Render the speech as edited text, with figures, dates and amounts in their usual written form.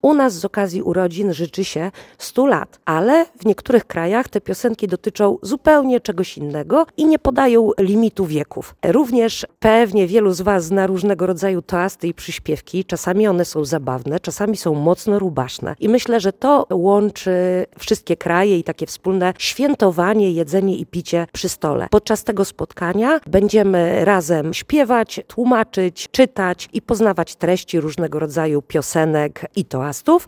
U nas z okazji urodzin życzy się 100 lat, ale w niektórych krajach te piosenki dotyczą zupełnie czegoś innego i nie podają limitu wieków. Również pewnie wielu z Was zna różnego rodzaju toasty i przyśpiewki. Czasami one są zabawne, czasami są mocno rubaszne. I myślę, że to łączy wszystkie kraje i takie wspólne świętowanie, jedzenie i picie przy stole. Podczas tego spotkania będziemy razem śpiewać, tłumaczyć, czytać i poznawać treści różnego rodzaju piosenek i toastów.